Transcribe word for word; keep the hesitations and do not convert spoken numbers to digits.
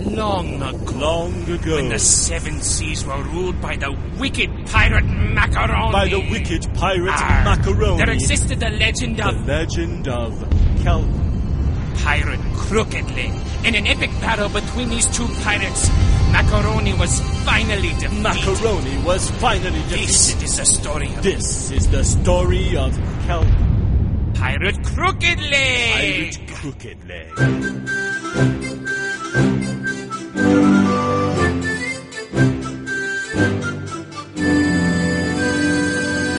long ago. Long ago. When the seven seas were ruled by the wicked pirate Macaroni. By the wicked pirate Arr, Macaroni. There existed the legend The of... legend of Cal... Pirate Crooked Leg. In an epic battle between these two pirates, Macaroni was finally defeated. Macaroni was finally defeated. This is the story of... This is the story of Cal... Pirate Crooked Leg. Pirate Crooked Leg.